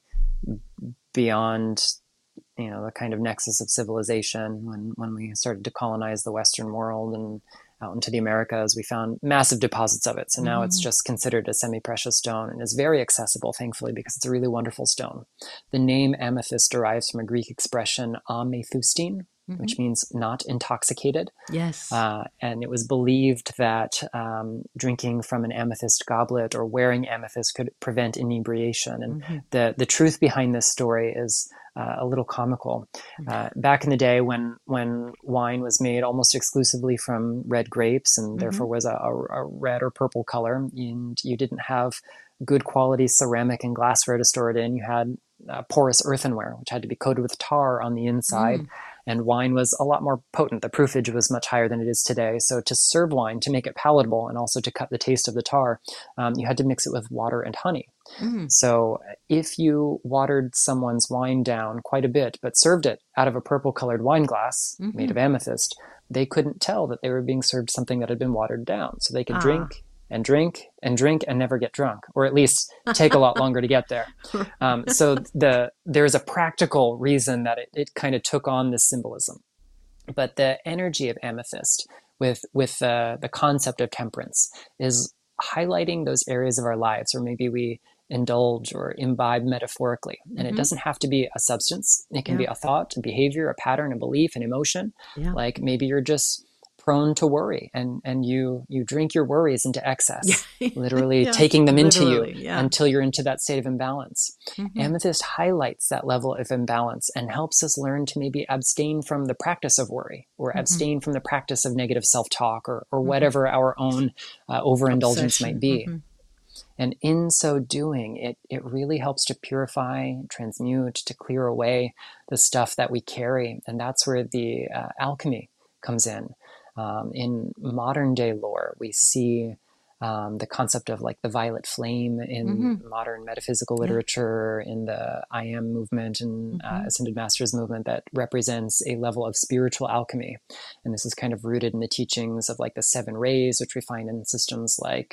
beyond, you know, the kind of nexus of civilization, when when we started to colonize the Western world and out into the Americas, we found massive deposits of it. So now mm-hmm. it's just considered a semi-precious stone and is very accessible, thankfully, because it's a really wonderful stone. The name amethyst derives from a Greek expression, amethystein, mm-hmm. which means not intoxicated. Yes. Uh, and it was believed that um, drinking from an amethyst goblet or wearing amethyst could prevent inebriation. And mm-hmm. the, the truth behind this story is Uh, a little comical. Uh, back in the day when when wine was made almost exclusively from red grapes and mm-hmm. therefore was a, a, a red or purple color, and you didn't have good quality ceramic and glassware to store it in, you had uh, porous earthenware, which had to be coated with tar on the inside. Mm. And wine was a lot more potent. The proofage was much higher than it is today. So to serve wine, to make it palatable and also to cut the taste of the tar, um, you had to mix it with water and honey. Mm. So if you watered someone's wine down quite a bit, but served it out of a purple colored wine glass mm-hmm. made of amethyst, they couldn't tell that they were being served something that had been watered down. So they could ah. drink and drink and drink and never get drunk, or at least take a lot longer to get there. Um, so the there's a practical reason that it, it kind of took on this symbolism. But the energy of amethyst with, with uh, the concept of temperance is highlighting those areas of our lives where maybe we indulge or imbibe metaphorically. And mm-hmm. it doesn't have to be a substance. It can yeah. be a thought, a behavior, a pattern, a belief, an emotion. Yeah. Like maybe you're just prone to worry and, and you, you drink your worries into excess, yeah. literally yeah. taking them literally, into you yeah. until you're into that state of imbalance. Mm-hmm. Amethyst highlights that level of imbalance and helps us learn to maybe abstain from the practice of worry or mm-hmm. abstain from the practice of negative self-talk or, or mm-hmm. whatever our own uh, overindulgence Obsession. might be. Mm-hmm. And in so doing, it, it really helps to purify, transmute, to clear away the stuff that we carry. And that's where the uh, alchemy comes in. Um, in modern day lore, we see um, the concept of like the violet flame in mm-hmm. modern metaphysical literature, yeah. in the I Am movement and mm-hmm. uh, Ascended Masters movement, that represents a level of spiritual alchemy. And this is kind of rooted in the teachings of like the seven rays, which we find in systems like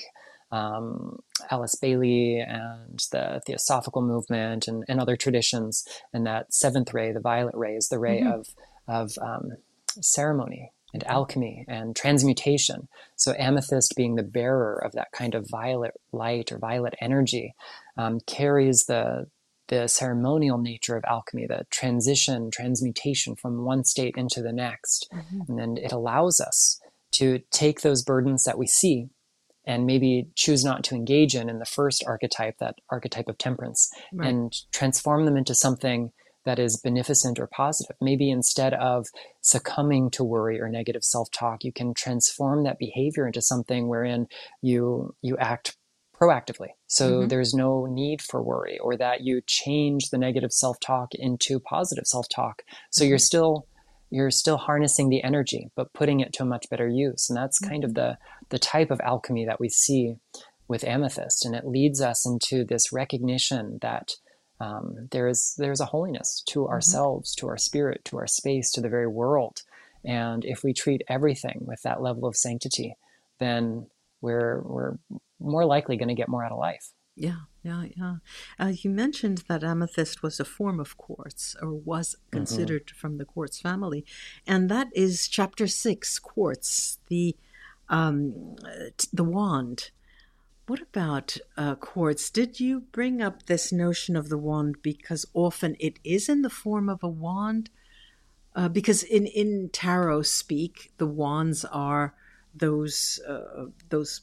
um, Alice Bailey and the Theosophical movement and, and other traditions. And that seventh ray, the violet ray, is the ray mm-hmm. of, of um, ceremony and alchemy and transmutation. So amethyst, being the bearer of that kind of violet light or violet energy, um, carries the the ceremonial nature of alchemy, the transition, transmutation from one state into the next. Mm-hmm. And then it allows us to take those burdens that we see and maybe choose not to engage in in the first archetype, that archetype of temperance, Right. and transform them into something that is beneficent or positive. Maybe instead of succumbing to worry or negative self-talk, you can transform that behavior into something wherein you you act proactively. So Mm-hmm. there's no need for worry, or that you change the negative self-talk into positive self-talk. So Mm-hmm. you're still you're still harnessing the energy, but putting it to a much better use. And that's kind Mm-hmm. of the the type of alchemy that we see with amethyst. And it leads us into this recognition that um, there is there's a holiness to Mm-hmm. ourselves, to our spirit, to our space, to the very world. And if we treat everything with that level of sanctity, then we're we're more likely going to get more out of life. Yeah, yeah, yeah. Uh, you mentioned that amethyst was a form of quartz, or was considered mm-hmm. from the quartz family, and that is chapter six, quartz, the um, the wand. What about uh, quartz? Did you bring up this notion of the wand because often it is in the form of a wand? Uh, because in, in tarot speak, the wands are those uh, those.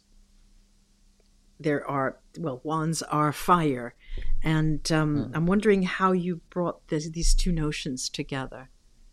There are, well, wands are fire. And um, mm. I'm wondering how you brought this, these two notions together.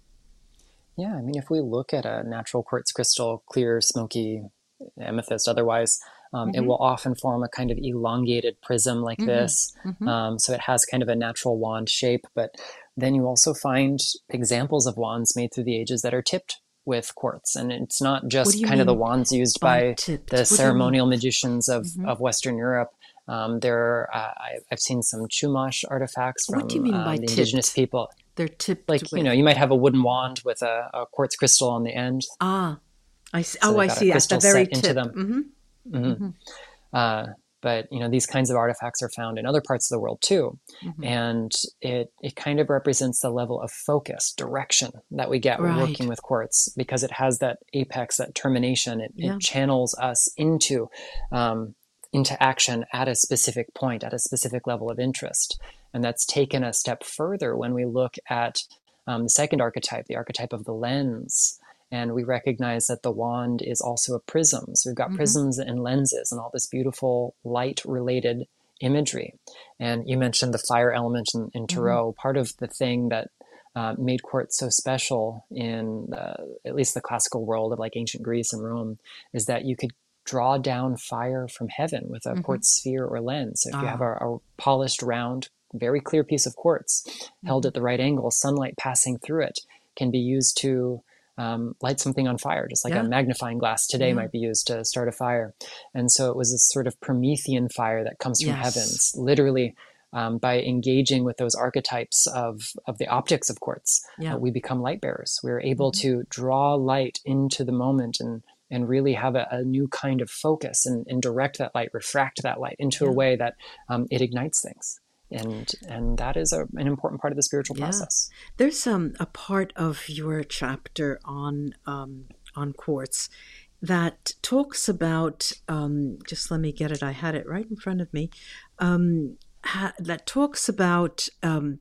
Yeah, I mean, if we look at a natural quartz crystal, clear, smoky, amethyst, otherwise, um, mm-hmm. it will often form a kind of elongated prism like mm-hmm. this. Mm-hmm. Um, so it has kind of a natural wand shape. But then you also find examples of wands made through the ages that are tipped with quartz. And it's not just kind of the wands used by, by the ceremonial magicians of, mm-hmm. of Western Europe. Um, there, uh, I, I've seen some Chumash artifacts from what do you mean by um, the tipped? indigenous people. They're tipped like, with... you know, you might have a wooden wand with a, a quartz crystal on the end. Ah, I see. So oh, I see. At the very tip. Into them. Mm-hmm. Mm-hmm. Mm-hmm. Uh, but, you know, these kinds of artifacts are found in other parts of the world too. Mm-hmm. And it, it kind of represents the level of focus, direction that we get right. when working with quartz, because it has that apex, that termination. It, yeah. it channels us into, um, into action at a specific point, at a specific level of interest. And that's taken a step further when we look at um, the second archetype, the archetype of the lens. And we recognize that the wand is also a prism. So we've got mm-hmm. prisms and lenses and all this beautiful light-related imagery. And you mentioned the fire element in, in Tarot. Mm-hmm. Part of the thing that uh, made quartz so special in the, at least the classical world of like ancient Greece and Rome is that you could draw down fire from heaven with a mm-hmm. quartz sphere or lens. So if ah. you have a, a polished, round, very clear piece of quartz mm-hmm. held at the right angle, sunlight passing through it can be used to Um, light something on fire, just like yeah. a magnifying glass today yeah. might be used to start a fire. And so it was this sort of Promethean fire that comes from yes. heavens, literally um, by engaging with those archetypes of, of the optics of quartz, yeah. uh, we become light bearers. We're able mm-hmm. to draw light into the moment and, and really have a, a new kind of focus and, and direct that light, refract that light into yeah. a way that um, it ignites things. And and that is a, an important part of the spiritual yeah. process. There's um, a part of your chapter on um, on quartz that talks about, um, just let me get it, I had it right in front of me, um, ha- that talks about um,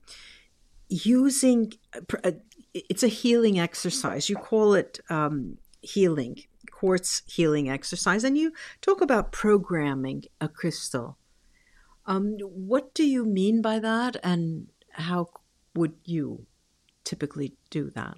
using, uh, it's a healing exercise. You call it um, healing, quartz healing exercise, and you talk about programming a crystal. Um, what do you mean by that, and how would you typically do that?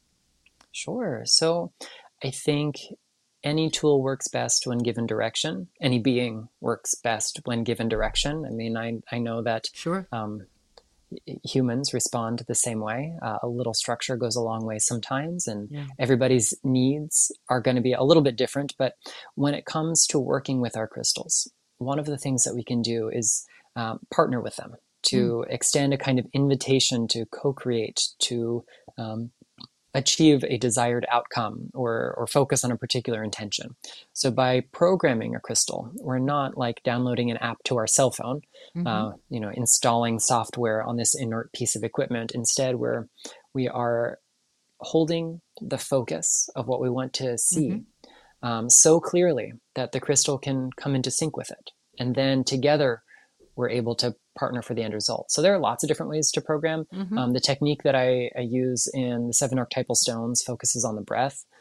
Sure. So I think any tool works best when given direction. Any being works best when given direction. I mean, I, I know that sure. um, humans respond the same way. Uh, a little structure goes a long way sometimes, and yeah. everybody's needs are going to be a little bit different. But when it comes to working with our crystals, one of the things that we can do is um, partner with them to mm. extend a kind of invitation to co-create, to um, achieve a desired outcome or, or focus on a particular intention. So by programming a crystal, we're not like downloading an app to our cell phone, mm-hmm. uh, you know, installing software on this inert piece of equipment. Instead, we're, we are holding the focus of what we want to see mm-hmm. um, so clearly that the crystal can come into sync with it. And then together, we're able to partner for the end result. So there are lots of different ways to program. Mm-hmm. Um, the technique that I, I use in the seven archetypal stones focuses on the breath.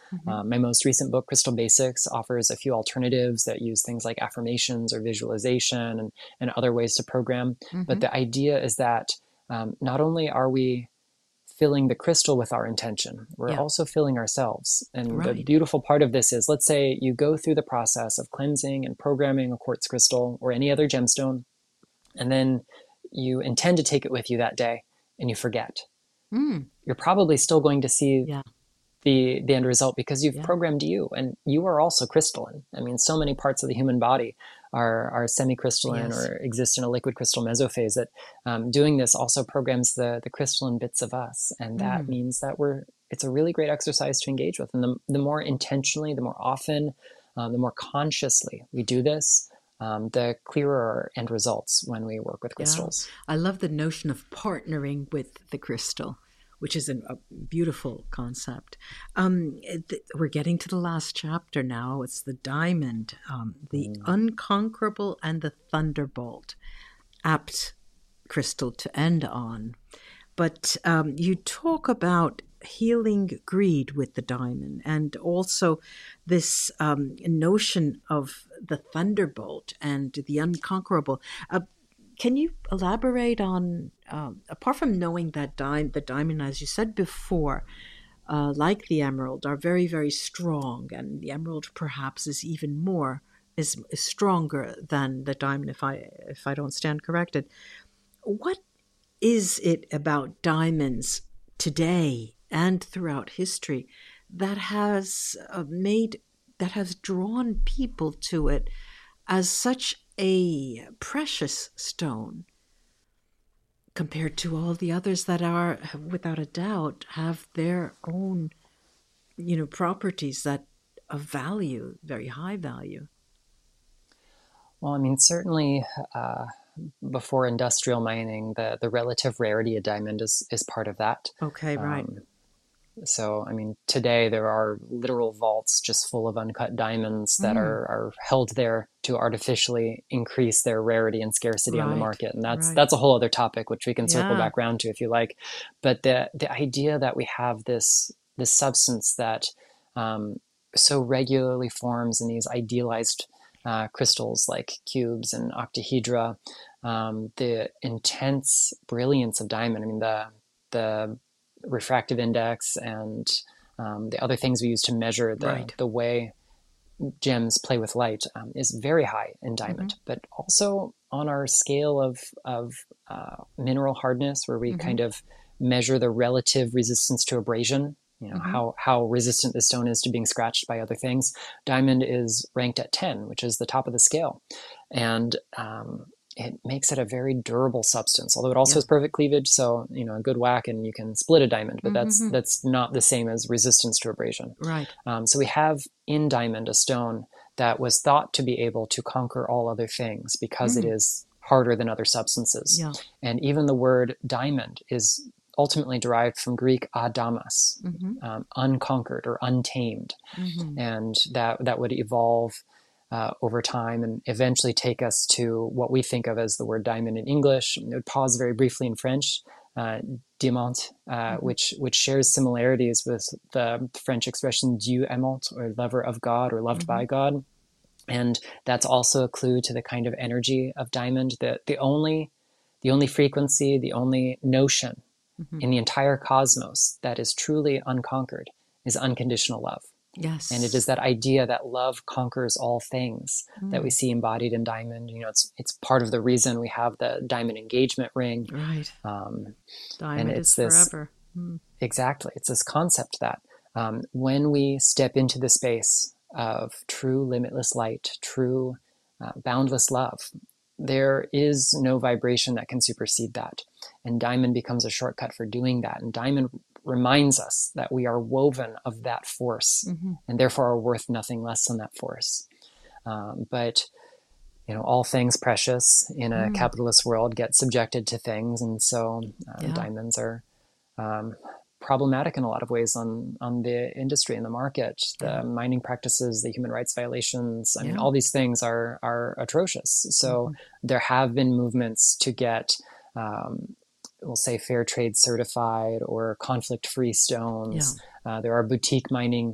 Mm-hmm. Um, my most recent book, Crystal Basics, offers a few alternatives that use things like affirmations or visualization and, and other ways to program. Mm-hmm. But the idea is that um, not only are we filling the crystal with our intention, we're yeah. also filling ourselves. And right. the beautiful part of this is, let's say you go through the process of cleansing and programming a quartz crystal or any other gemstone, and then you intend to take it with you that day and you forget. Mm. You're probably still going to see yeah. the, the end result because you've yeah. programmed you, and you are also crystalline. I mean, so many parts of the human body are, are semi-crystalline yes. or exist in a liquid crystal mesophase that um, doing this also programs the, the crystalline bits of us. And that mm. means that we're, it's a really great exercise to engage with. And the, the more intentionally, the more often, um, the more consciously we do this, Um, the clearer end results when we work with crystals. Yeah. I love the notion of partnering with the crystal, which is a, a beautiful concept. Um, th- we're getting to the last chapter now. It's the diamond, um, the mm. unconquerable and the thunderbolt. Apt crystal to end on. But um, you talk about healing greed with the diamond, and also this um, notion of the thunderbolt and the unconquerable. Uh, can you elaborate on, um, apart from knowing that di- the diamond, as you said before, uh, like the emerald, are very, very strong, and the emerald perhaps is even more, is, is stronger than the diamond, if I if I don't stand corrected. What is it about diamonds today and throughout history that has uh, made, that has drawn people to it as such a precious stone compared to all the others that are, without a doubt, have their own, you know, properties that of value, very high value? Well, I mean, certainly uh, before industrial mining, the, the relative rarity of diamond is, is part of that. Okay, right. Um, so, I mean, today there are literal vaults just full of uncut diamonds that mm. are, are held there to artificially increase their rarity and scarcity right. on the market. And that's, right. that's a whole other topic, which we can circle yeah. back around to if you like. But the, the idea that we have this, this substance that um, so regularly forms in these idealized uh, crystals like cubes and octahedra, um, the intense brilliance of diamond. I mean, the, the, refractive index and um, the other things we use to measure the, right. the way gems play with light um, is very high in diamond, mm-hmm. but also on our scale of, of uh, mineral hardness, where we mm-hmm. kind of measure the relative resistance to abrasion, you know, mm-hmm. how, how resistant the stone is to being scratched by other things. Diamond is ranked at ten, which is the top of the scale. And um, it makes it a very durable substance, although it also yeah. has perfect cleavage. So, you know, a good whack and you can split a diamond, but that's, mm-hmm. that's not the same as resistance to abrasion. Right. Um, so we have in diamond a stone that was thought to be able to conquer all other things because mm. it is harder than other substances. Yeah. And even the word diamond is ultimately derived from Greek adamas, mm-hmm. um, unconquered or untamed. Mm-hmm. And that, that would evolve Uh, over time and eventually take us to what we think of as the word diamond in English. It would pause very briefly in French, uh, diamant, uh, mm-hmm. which which shares similarities with the French expression Dieu aimant, or lover of God, or loved mm-hmm. by God. And that's also a clue to the kind of energy of diamond, that the only the only frequency, the only notion mm-hmm. in the entire cosmos that is truly unconquered is unconditional love. Yes. And it is that idea that love conquers all things mm. that we see embodied in diamond. You know, it's it's part of the reason we have the diamond engagement ring. Right. Um, diamond and it's is this, forever. Mm. Exactly. It's this concept that um, when we step into the space of true limitless light, true uh, boundless love, there is no vibration that can supersede that. And diamond becomes a shortcut for doing that. And diamond reminds us that we are woven of that force mm-hmm. and therefore are worth nothing less than that force. Um, but, you know, all things precious in a mm. capitalist world get subjected to things. And so uh, yeah. diamonds are um, problematic in a lot of ways on, on the industry and the market, the yeah. mining practices, the human rights violations. I yeah. mean, all these things are, are atrocious. So mm-hmm. there have been movements to get, um, we'll say, fair trade certified or conflict-free stones. Yeah. Uh, there are boutique mining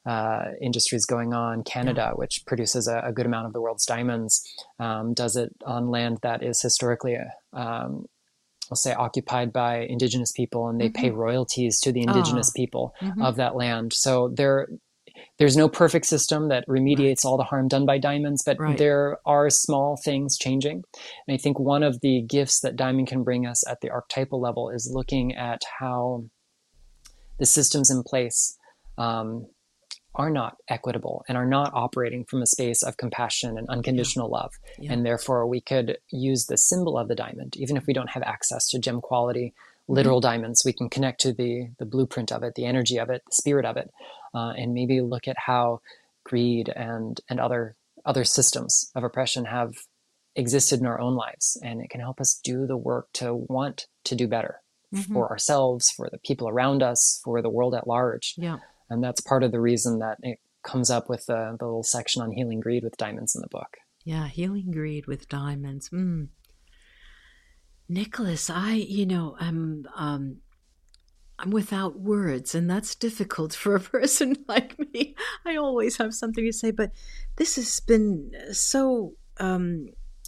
uh, industries going on. Canada, Yeah. which produces a, a good amount of the world's diamonds, um, does it on land that is historically, um, I'll say, occupied by indigenous people, and they Mm-hmm. pay royalties to the indigenous Oh. people Mm-hmm. of that land. So there, there's no perfect system that remediates Right. all the harm done by diamonds, but Right. there are small things changing. And I think one of the gifts that diamond can bring us at the archetypal level is looking at how the systems in place um, are not equitable and are not operating from a space of compassion and unconditional Yeah. love. Yeah. And therefore, we could use the symbol of the diamond, even if we don't have access to gem quality, Mm-hmm. literal diamonds. We can connect to the, the blueprint of it, the energy of it, the spirit of it, uh, and maybe look at how greed and, and other, other systems of oppression have existed in our own lives. And it can help us do the work to want to do better Mm-hmm. for ourselves, for the people around us, for the world at large. Yeah. And that's part of the reason that it comes up with the, the little section on healing greed with diamonds in the book. Yeah, healing greed with diamonds. Mm. Nicholas, I, you know, I'm, um, I'm without words, and that's difficult for a person like me. I always have something to say, but this has been so, um,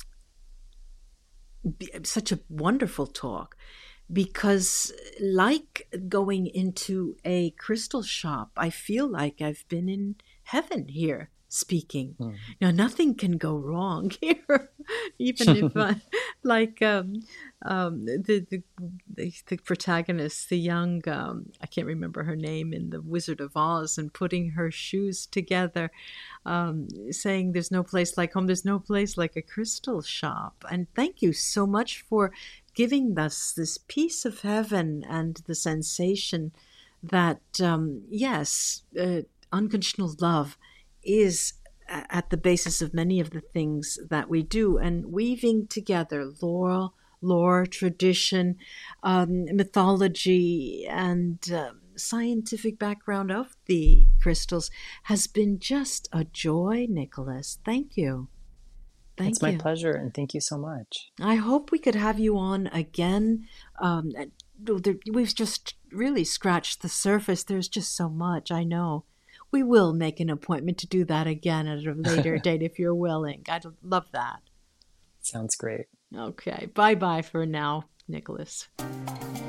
such a wonderful talk. Because, like going into a crystal shop, I feel like I've been in heaven here speaking. Mm. Now, nothing can go wrong here, even if, I, like, um, um, the, the, the the protagonist, the young, um, I can't remember her name in The Wizard of Oz, and putting her shoes together, um, saying there's no place like home, there's no place like a crystal shop. And thank you so much for giving us this piece of heaven and the sensation that, um, yes, uh, unconditional love is at the basis of many of the things that we do, and weaving together lore, lore, tradition, um, mythology, and uh, scientific background of the crystals has been just a joy, Nicholas. Thank you. Thank it's my you. pleasure, and thank you so much. I hope we could have you on again. Um, we've just really scratched the surface. There's just so much, I know. We will make an appointment to do that again at a later date if you're willing. I'd love that. Sounds great. Okay. Bye-bye for now, Nicholas.